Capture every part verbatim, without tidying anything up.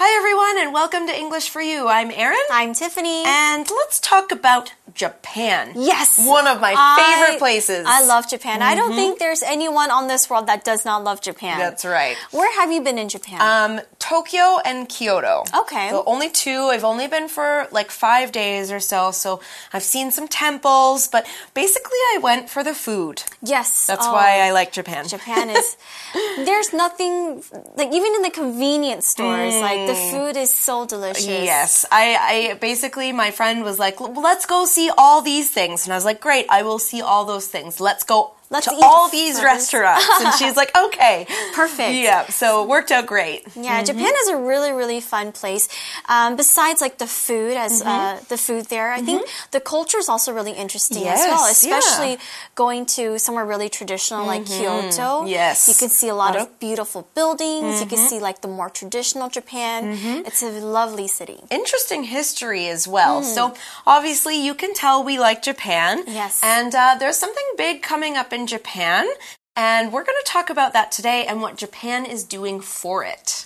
Hi everyone and welcome to English for You. I'm Erin. I'm Tiffany. And let's talk about Japan. Yes. One of my I, favorite places. I love Japan. Mm-hmm. I don't think there's anyone on this world that does not love Japan. That's right. Where have you been in Japan? Um, Tokyo and Kyoto. Okay. The only two. I've only been for like five days or so, so I've seen some temples, but basically I went for the food. Yes. That's oh, why I like Japan. Japan is, there's nothing, like even in the convenience stores, mm. like the food is so delicious. Yes. I, I basically, my friend was like, let's go see all these things. And I was like, great, I will see all those things. Let's go Let's to eat all these first. restaurants. And she's like, okay. Perfect. Yeah, so it worked out great. Yeah, mm-hmm. Japan is a really, really fun place. Um, besides like the food, as mm-hmm. uh, the food there, I mm-hmm. think the culture is also really interesting yes, as well, especially yeah. going to somewhere really traditional like mm-hmm. Kyoto. Yes. You can see a lot of beautiful buildings. Mm-hmm. You can see like the more traditional Japan. Mm-hmm. It's a lovely city. Interesting history as well. Mm. So obviously you can tell we like Japan. Yes. And uh, there's something big coming up in Japan, and we're going to talk about that today and what Japan is doing for it.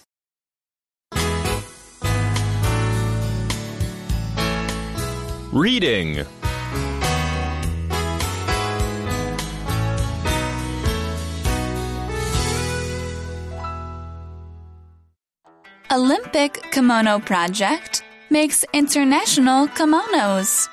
Reading. Olympic Kimono Project makes international kimonos.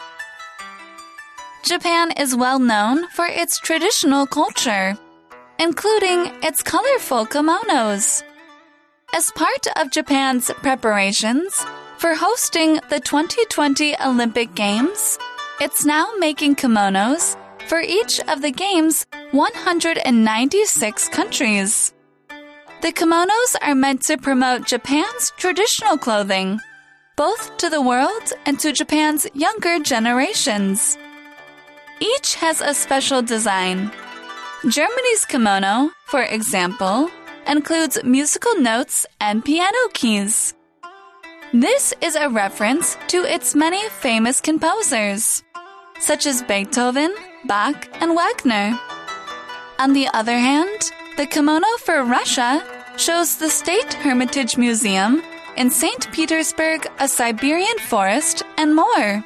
Japan is well known for its traditional culture, including its colorful kimonos. As part of Japan's preparations for hosting the twenty twenty Olympic Games, it's now making kimonos for each of the Games' one hundred ninety-six countries. The kimonos are meant to promote Japan's traditional clothing, both to the world and to Japan's younger generations. Each has a special design. Germany's kimono, for example, includes musical notes and piano keys. This is a reference to its many famous composers, such as Beethoven, Bach, and Wagner. On the other hand, the kimono for Russia shows the State Hermitage Museum in Saint Petersburg, a Siberian forest, and more.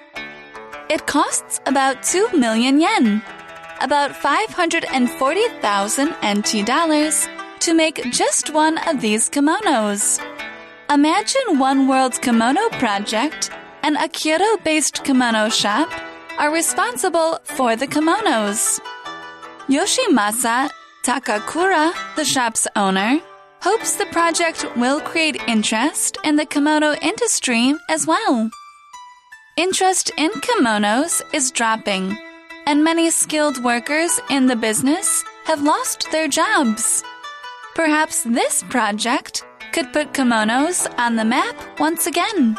It costs about two million yen, about five hundred forty thousand N T dollars, to make just one of these kimonos. Imagine One World Kimono Project and a Kyoto-based kimono shop are responsible for the kimonos. Yoshimasa Takakura, the shop's owner, hopes the project will create interest in the kimono industry as well. Interest in kimonos is dropping, and many skilled workers in the business have lost their jobs. Perhaps this project could put kimonos on the map once again.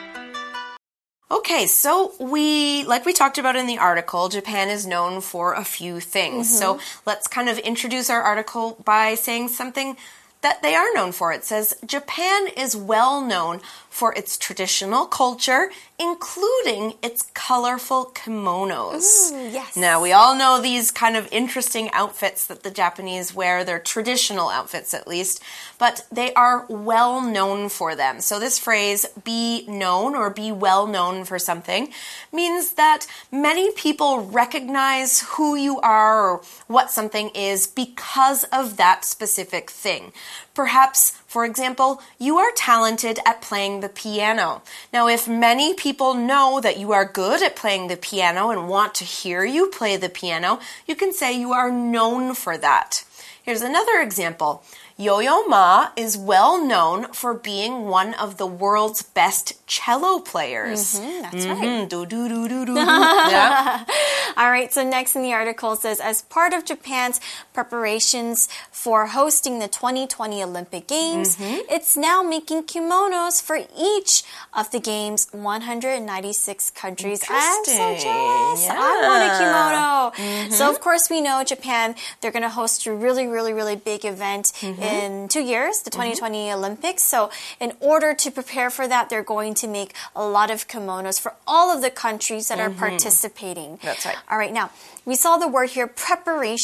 Okay, so we, like we talked about in the article, Japan is known for a few things. Mm-hmm. So let's kind of introduce our article by saying something that they are known for. It says, Japan is well known for its traditional culture, including its colorful kimonos. Ooh, yes. Now, we all know these kind of interesting outfits that the Japanese wear. They're traditional outfits, at least, but they are well known for them. So this phrase, be known or be well known for something, means that many people recognize who you are or what something is because of that specific thing. Perhaps, for example, you are talented at playing the piano. Now, if many people know that you are good at playing the piano and want to hear you play the piano, you can say you are known for that. Here's another example. Yo-Yo Ma is well known for being one of the world's best cello players. Mm-hmm, that's mm-hmm. right. Do, do, do, do, do. Yeah. All right, so next in the article says, as part of Japan's preparations for hosting the twenty twenty Olympic Games, mm-hmm. it's now making kimonos for each of the Games' one hundred ninety-six countries. I'm so jealous. Yeah. I want a kimono. Mm-hmm. So, of course, we know Japan, they're going to host a really, really, really big event mm-hmm. in two years, the twenty twenty mm-hmm. Olympics. So, in order to prepare for that, they're going to make a lot of kimonos for all of the countries that mm-hmm. are participating. That's right. All right, now, we saw the word here, preparation.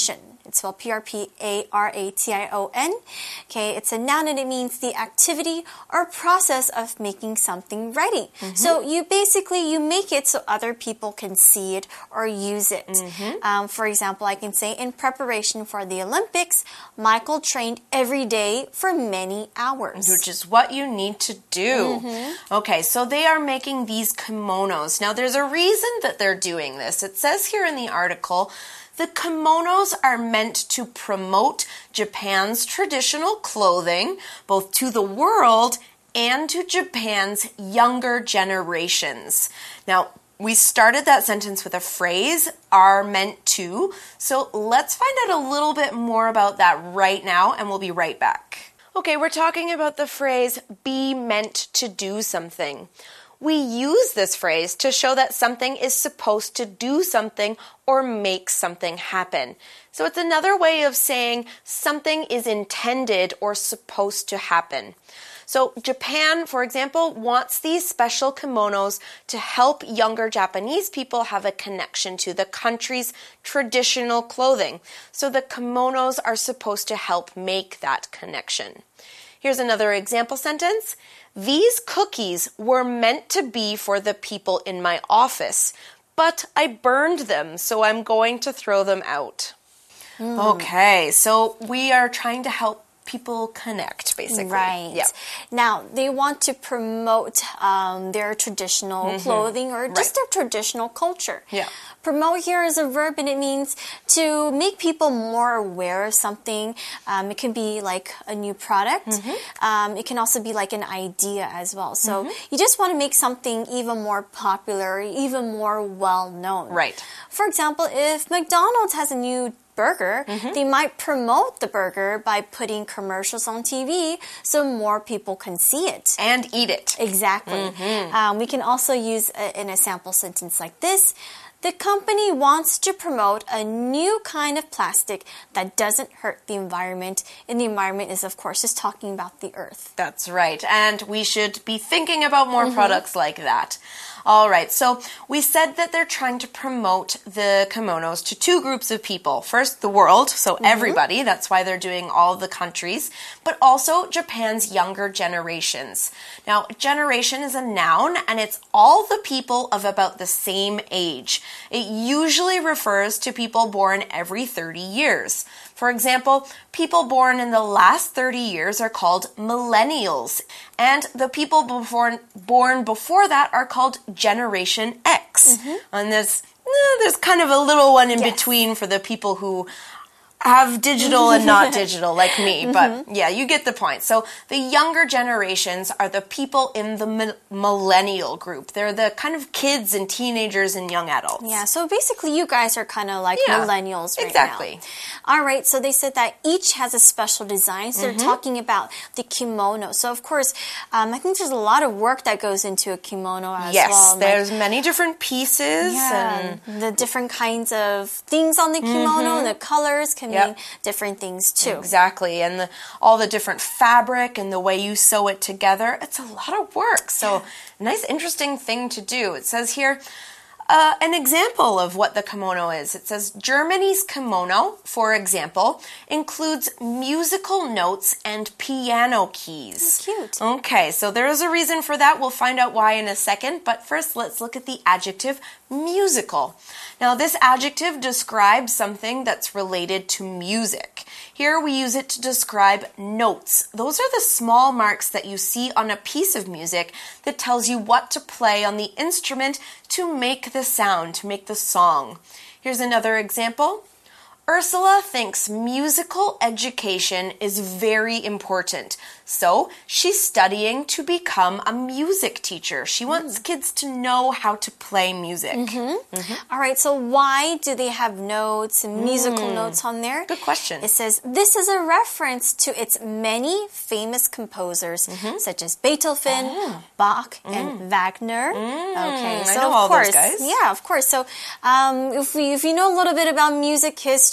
It's spelled P R P A R A T I O N. Okay, it's a noun and it means the activity or process of making something ready. Mm-hmm. So you basically, you make it so other people can see it or use it. Mm-hmm. Um, for example, I can say in preparation for the Olympics, Michael trained every day for many hours. Which is what you need to do. Mm-hmm. Okay, so they are making these kimonos. Now, there's a reason that they're doing this. It says here in the article, the kimonos are meant to promote Japan's traditional clothing, both to the world and to Japan's younger generations. Now, we started that sentence with a phrase, are meant to. So let's find out a little bit more about that right now, and we'll be right back. Okay, we're talking about the phrase, be meant to do something. We use this phrase to show that something is supposed to do something or make something happen. So it's another way of saying something is intended or supposed to happen. So Japan, for example, wants these special kimonos to help younger Japanese people have a connection to the country's traditional clothing. So the kimonos are supposed to help make that connection. Here's another example sentence. These cookies were meant to be for the people in my office, but I burned them, so I'm going to throw them out. Mm. Okay, so we are trying to help people connect, basically. Right. Yeah. Now, they want to promote um, their traditional mm-hmm. clothing or just right. their traditional culture. Yeah. Promote here is a verb and it means to make people more aware of something. Um, it can be like a new product. Mm-hmm. Um, it can also be like an idea as well. So mm-hmm. you just want to make something even more popular, even more well-known. Right. For example, if McDonald's has a new burger, mm-hmm. they might promote the burger by putting commercials on T V so more people can see it. And eat it. Exactly. Mm-hmm. Um, we can also use a, in a sample sentence like this. The company wants to promote a new kind of plastic that doesn't hurt the environment. And the environment is, of course, just talking about the earth. That's right. And we should be thinking about more mm-hmm. products like that. All right, so we said that they're trying to promote the kimonos to two groups of people. First, the world, so mm-hmm. everybody, that's why they're doing all the countries, but also Japan's younger generations. Now, generation is a noun, and it's all the people of about the same age. It usually refers to people born every thirty years. For example, people born in the last thirty years are called millennials, and the people before, born before that are called Generation X. Mm-hmm. And there's, eh, there's kind of a little one in yes. between for the people who have digital and not digital like me, but mm-hmm. yeah, you get the point. So the younger generations are the people in the mi- millennial group. They're the kind of kids and teenagers and young adults. Yeah, so basically you guys are kind of like yeah, millennials right exactly. now. All right, so they said that each has a special design. So mm-hmm. they're talking about the kimono. So of course, um, I think there's a lot of work that goes into a kimono as yes, well. Yes, there's like, many different pieces. Yeah, and the different kinds of things on the kimono, mm-hmm. the colors can Yep. mean different things too. Exactly. And the, all the different fabric and the way you sew it together, it's a lot of work. So nice, interesting thing to do. It says here, uh, an example of what the kimono is. It says Germany's kimono, for example, includes musical notes and piano keys. That's cute. Okay, so there is a reason for that. We'll find out why in a second. But first, let's look at the adjective musical. Now, this adjective describes something that's related to music. Here we use it to describe notes. Those are the small marks that you see on a piece of music that tells you what to play on the instrument to make the sound, to make the song. Here's another example. Ursula thinks musical education is very important, so she's studying to become a music teacher. She wants mm. kids to know how to play music. Mm-hmm. Mm-hmm. All right, so why do they have notes and musical mm. notes on there? Good question. It says, this is a reference to its many famous composers, mm-hmm. such as Beethoven, oh. Bach, mm. and Wagner. Mm. Okay, I so know of all course, those guys. Yeah, of course. So um, if we if you know a little bit about music history,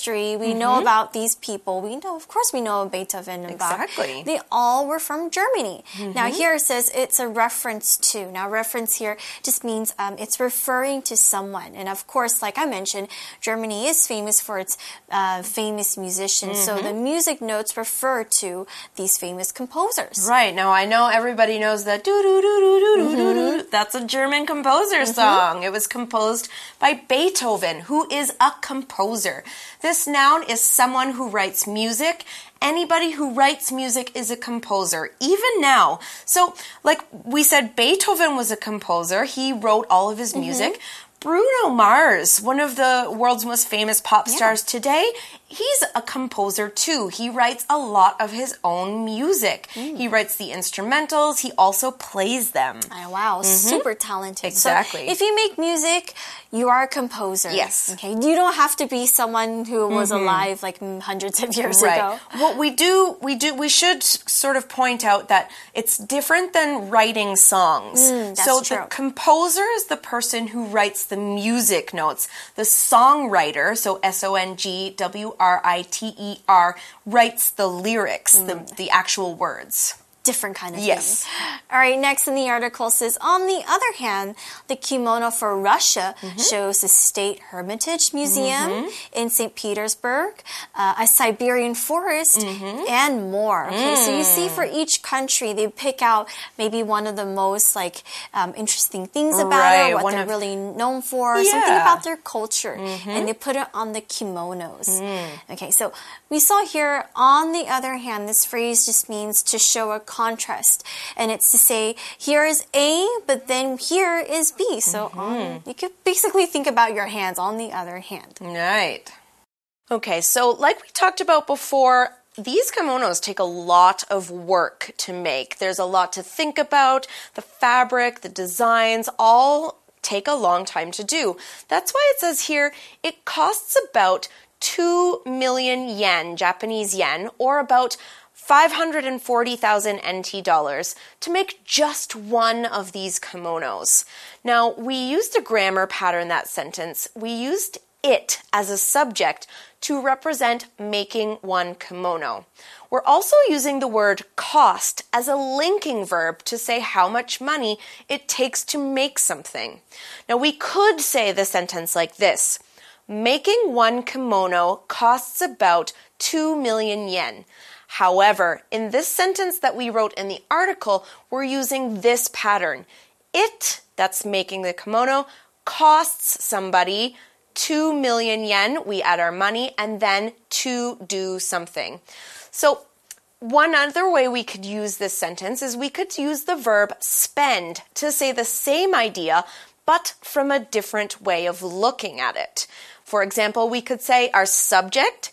history, we mm-hmm. know about these people. We know, of course, we know Beethoven and Bach. Exactly. They all were from Germany. Mm-hmm. Now, here it says it's a reference to. Now, reference here just means um, it's referring to someone. And of course, like I mentioned, Germany is famous for its uh, famous musicians. Mm-hmm. So the music notes refer to these famous composers. Right. Now, I know everybody knows that do-do-do-do-do-do-do-do. That's a German composer mm-hmm. song. It was composed by Beethoven, who is a composer. This noun is someone who writes music. Anybody who writes music is a composer, even now. So, like we said, Beethoven was a composer. He wrote all of his music. Mm-hmm. Bruno Mars, one of the world's most famous pop stars yeah. today, he's a composer too. He writes a lot of his own music. Mm. He writes the instrumentals. He also plays them. Oh, wow, mm-hmm. super talented. Exactly. So if you make music, you are a composer. Yes. Okay. You don't have to be someone who was mm-hmm. alive like hundreds of years right. ago. What we do, we do, we should sort of point out that it's different than writing songs. Mm, that's so true. the composer is the person who writes the music notes. The songwriter, so S O N G W R I T E R, writes the lyrics, mm. the, the actual words. Different kind of yes. thing. All right, next in the article says, on the other hand, the kimono for Russia mm-hmm. shows the State Hermitage Museum mm-hmm. in Saint Petersburg, uh, a Siberian forest, mm-hmm. and more. Okay, mm. so you see for each country, they pick out maybe one of the most like um, interesting things about right. it, what one they're of, really known for, yeah. something about their culture, mm-hmm. and they put it on the kimonos. Mm. Okay, so we saw here, on the other hand, this phrase just means to show a contrast, and it's to say here is A, but then here is B. So mm-hmm. um, you could basically think about your hands on the other hand. Right. Okay, so like we talked about before, these kimonos take a lot of work to make. There's a lot to think about. The fabric, the designs, all take a long time to do. That's why it says here it costs about two million yen, Japanese yen, or about five hundred forty thousand N T dollars to make just one of these kimonos. Now, we used a grammar pattern that sentence. We used it as a subject to represent making one kimono. We're also using the word cost as a linking verb to say how much money it takes to make something. Now, we could say the sentence like this: making one kimono costs about two million yen. However, in this sentence that we wrote in the article, we're using this pattern. It, that's making the kimono, costs somebody two million yen. We add our money and then to do something. So one other way we could use this sentence is we could use the verb spend to say the same idea, but from a different way of looking at it. For example, we could say our subject,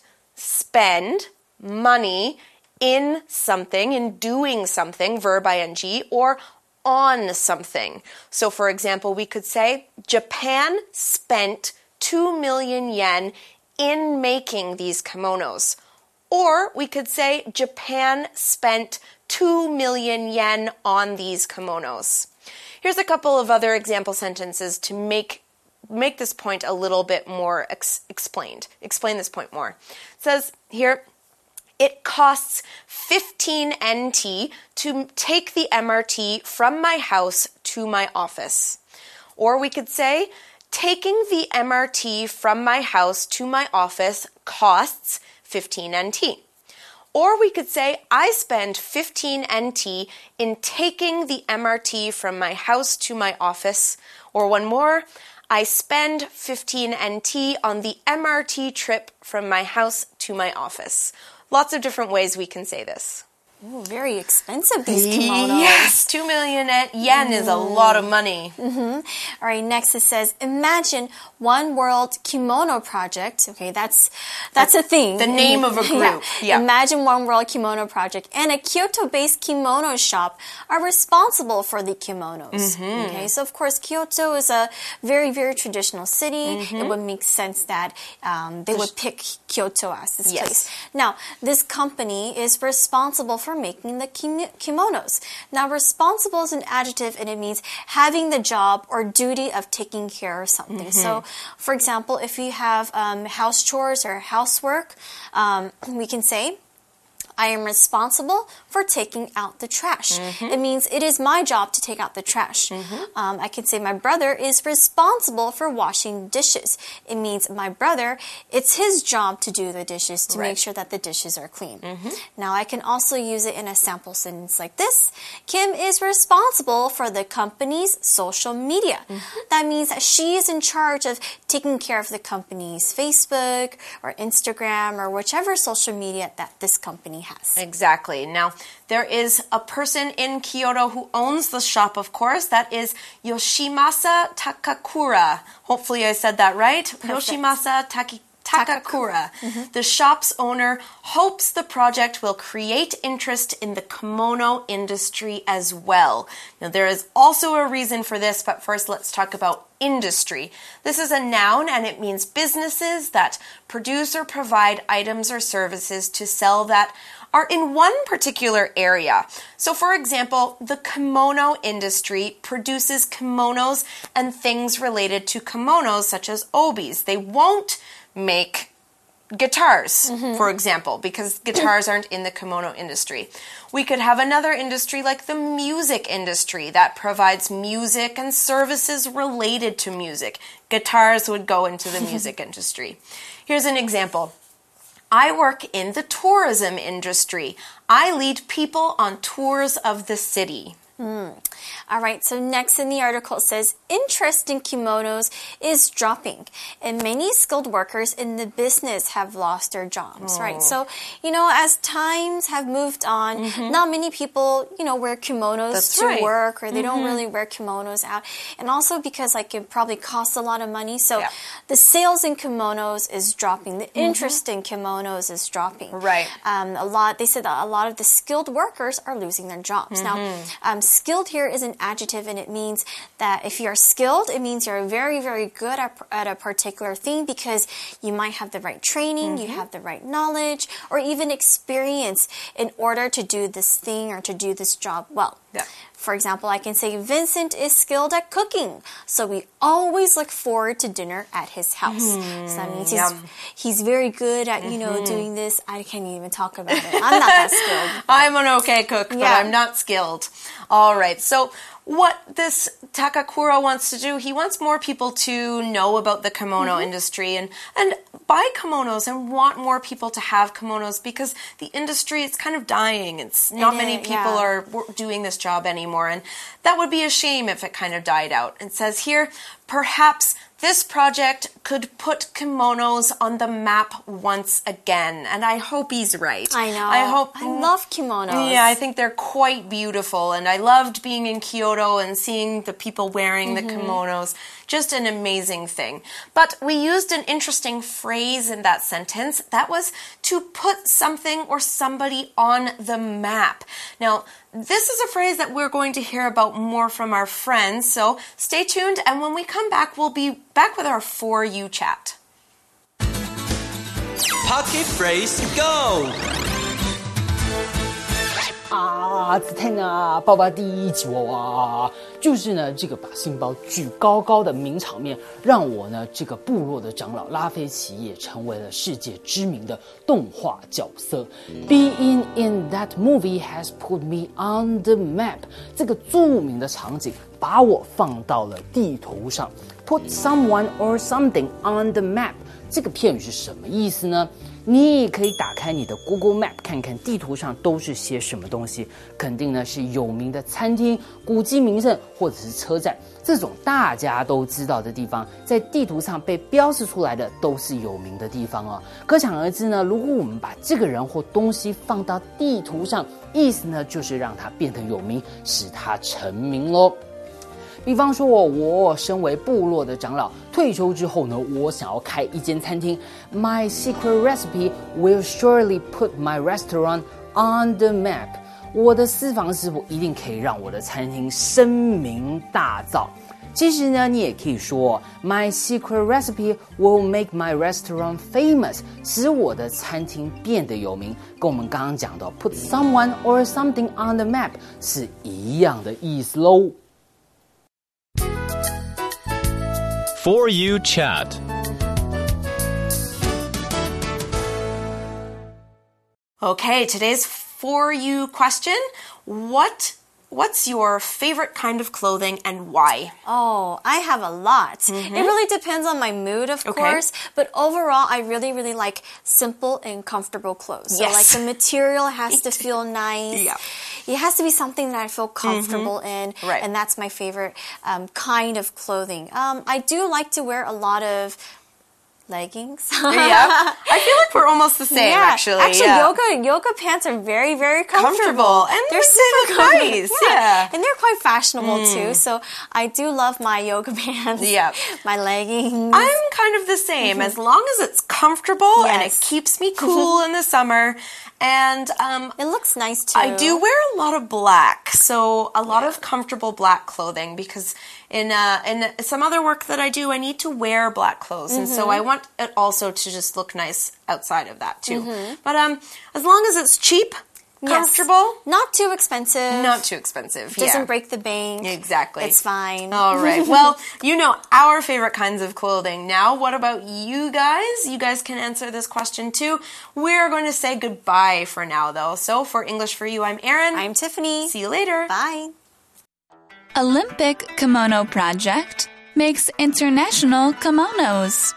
spend money in something, in doing something, verb ing, or on something. So for example, we could say Japan spent two million yen in making these kimonos. Or we could say Japan spent two million yen on these kimonos. Here's a couple of other example sentences to make make this point a little bit more ex- explained. Explain this point more. It says here, it costs fifteen N T to take the M R T from my house to my office. Or we could say, taking the M R T from my house to my office costs fifteen N T. Or we could say, I spend fifteen N T in taking the M R T from my house to my office. Or one more, I spend fifteen N T on the M R T trip from my house to my office. Lots of different ways we can say this. Ooh, very expensive, these kimonos. Yes, two million yen mm. is a lot of money. Mm-hmm. All right, next it says, imagine One World Kimono Project. Okay, that's that's, that's a thing. The name of a group. Yeah. Yeah. Imagine One World Kimono Project and a Kyoto-based kimono shop are responsible for the kimonos. Mm-hmm. Okay, so of course, Kyoto is a very, very traditional city. Mm-hmm. It would make sense that um, they would pick Kyoto as this yes. place. Now, this company is responsible for for making the kimonos. Now, responsible is an adjective and it means having the job or duty of taking care of something. Mm-hmm. So, for example, if you have um, house chores or housework, um, we can say, I am responsible for taking out the trash. Mm-hmm. It means it is my job to take out the trash. Mm-hmm. Um, I can say my brother is responsible for washing dishes. It means my brother, it's his job to do the dishes, to right. make sure that the dishes are clean. Mm-hmm. Now, I can also use it in a sample sentence like this. Kim is responsible for the company's social media. Mm-hmm. That means that she is in charge of taking care of the company's Facebook or Instagram or whichever social media that this company has. Exactly. Now, there is a person in Kyoto who owns the shop, of course. That is Yoshimasa Takakura. Hopefully I said that right. Perfect. Yoshimasa Taki Takakura. Mm-hmm. The shop's owner hopes the project will create interest in the kimono industry as well. Now, there is also a reason for this, but first let's talk about industry. This is a noun and it means businesses that produce or provide items or services to sell that are in one particular area. So, for example, the kimono industry produces kimonos and things related to kimonos, such as obis. They won't make guitars, mm-hmm. for example, because guitars aren't in the kimono industry. We could have another industry like the music industry that provides music and services related to music. Guitars would go into the music industry. Here's an example. I work in the tourism industry. I lead people on tours of the city. Mm. All right, so next in the article it says, interest in kimonos is dropping, and many skilled workers in the business have lost their jobs, oh. right? So, you know, as times have moved on, mm-hmm. not many people, you know, wear kimonos That's to right. work, or they mm-hmm. don't really wear kimonos out. And also because, like, it probably costs a lot of money. So yeah. the sales in kimonos is dropping. The mm-hmm. interest in kimonos is dropping. Right. Um, a lot, they said that a lot of the skilled workers are losing their jobs. Mm-hmm. Now, um, skilled here is an adjective, and it means that if you're skilled, it means you're very, very good at, at a particular thing because you might have the right training, mm-hmm. you have the right knowledge, or even experience in order to do this thing or to do this job well. Yeah. For example, I can say Vincent is skilled at cooking, so we always look forward to dinner at his house. Mm-hmm. So that means he's, he's very good at, you know, mm-hmm. doing this. I can't even talk about it. I'm not that skilled. I'm an okay cook, but yeah. I'm not skilled. All right, so what this Takakura wants to do, he wants more people to know about the kimono mm-hmm. industry and, and buy kimonos and want more people to have kimonos because the industry is kind of dying. It's not it many is, people yeah. are doing this job anymore, and that would be a shame if it kind of died out. It says here, perhaps this project could put kimonos on the map once again, and I hope he's right. I know. I hope. I love kimonos. Yeah, I think they're quite beautiful, and I loved being in Kyoto and seeing the people wearing mm-hmm. the kimonos. Just an amazing thing. But we used an interesting phrase in that sentence. That was to put something or somebody on the map. Now, this is a phrase that we're going to hear about more from our friends, so stay tuned, and when we come back, we'll be back with our For You chat. Pocket Phrase Go! 啊，子泰呢，爆发第一集哇，就是呢这个把杏鲍举高高的名场面，让我呢这个部落的长老拉菲奇也成为了世界知名的动画角色。Being in that movie has put me on the map。这个著名的场景把我放到了地图上。Put someone or something on the map。这个片语是什么意思呢？你可以打开你的 Google Map 看看地图上都是些什么东西，肯定呢是有名的餐厅、古迹名胜或者是车站，这种大家都知道的地方，在地图上被标示出来的都是有名的地方哦。可想而知呢，如果我们把这个人或东西放到地图上，意思呢就是让它变得有名，使它成名咯。比方说我身为部落的长老，退休之后呢，我想要开一间餐厅。My secret recipe will surely put my restaurant on the map。我的私房食谱一定可以让我的餐厅声名大噪。 其实呢，你也可以说 My secret recipe will make my restaurant famous， 使我的餐厅变得有名，跟我们刚刚讲的 put someone or something on the map 是一样的意思咯。 For You Chat. Okay, today's For You question. What What's your favorite kind of clothing and why? Oh, I have a lot. Mm-hmm. It really depends on my mood, of okay. course. But overall, I really, really like simple and comfortable clothes. Yes. So like the material has to feel nice. Yeah. It has to be something that I feel comfortable mm-hmm. in. Right. And that's my favorite um, kind of clothing. Um, I do like to wear a lot of leggings. Yeah, I feel like we're almost the same. Yeah. Actually, actually, yeah. yoga yoga pants are very, very comfortable, comfortable. and they're super nice. Yeah. yeah, and they're quite fashionable mm. too. So I do love my yoga pants. Yeah, my leggings. I'm kind of the same. Mm-hmm. As long as it's comfortable yes. and it keeps me cool in the summer. And um, it looks nice too. I do wear a lot of black, so a lot yeah. of comfortable black clothing because in uh, in some other work that I do, I need to wear black clothes, mm-hmm. and so I want it also to just look nice outside of that too. Mm-hmm. But um, as long as it's cheap, comfortable, yes. not too expensive, not too expensive, doesn't yeah. break the bank, exactly, it's fine. All right. Well, you know our favorite kinds of clothing. Now, what about you guys? You guys can answer this question too. We're going to say goodbye for now, though. So for English for You, I'm Erin. I'm Tiffany. See you later. Bye. Olympic Kimono Project makes international kimonos.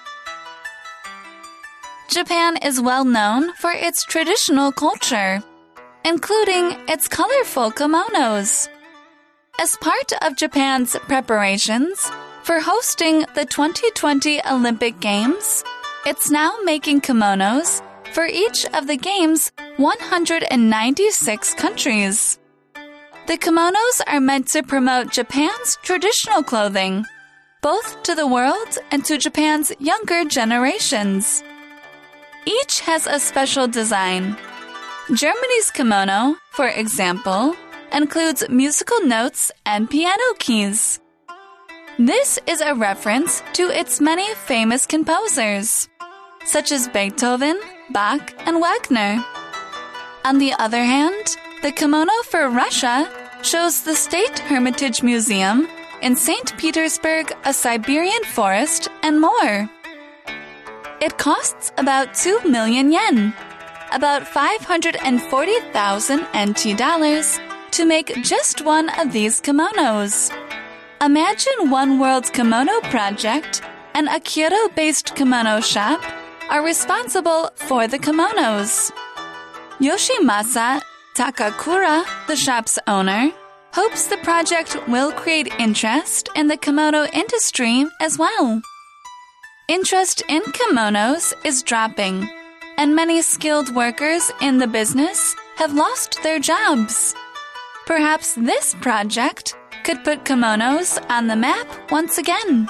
Japan is well known for its traditional culture, including its colorful kimonos. As part of Japan's preparations for hosting the twenty twenty Olympic Games, it's now making kimonos for each of the Games' one hundred ninety-six countries. The kimonos are meant to promote Japan's traditional clothing, both to the world and to Japan's younger generations. Each has a special design. Germany's kimono, for example, includes musical notes and piano keys. This is a reference to its many famous composers, such as Beethoven, Bach, and Wagner. On the other hand, the kimono for Russia shows the State Hermitage Museum in Saint Petersburg, a Siberian forest, and more. It costs about two million yen, about five hundred forty thousand N T dollars, to make just one of these kimonos. Imagine One World's Kimono Project and a Kyoto-based kimono shop are responsible for the kimonos. Yoshimasa Takakura, the shop's owner, hopes the project will create interest in the kimono industry as well. Interest in kimonos is dropping, and many skilled workers in the business have lost their jobs. Perhaps this project could put kimonos on the map once again.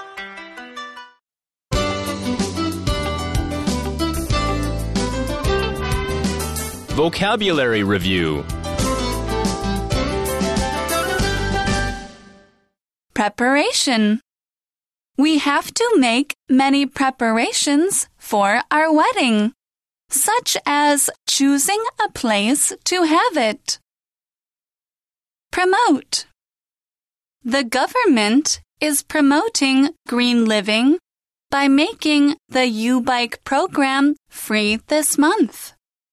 Vocabulary Review. Preparation. We have to make many preparations for our wedding, such as choosing a place to have it. Promote. The government is promoting green living by making the U-Bike program free this month.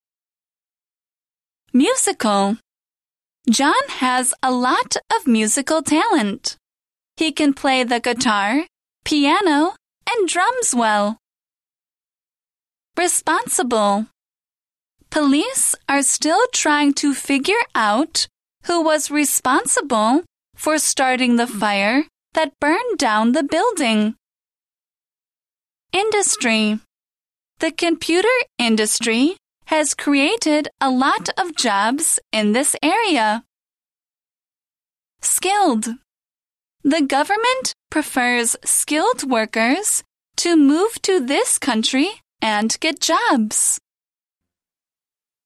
Musical. John has a lot of musical talent. He can play the guitar, piano, and drums well. Responsible. Police are still trying to figure out who was responsible for starting the fire that burned down the building. Industry. The computer industry has created a lot of jobs in this area. Skilled. The government prefers skilled workers to move to this country and get jobs.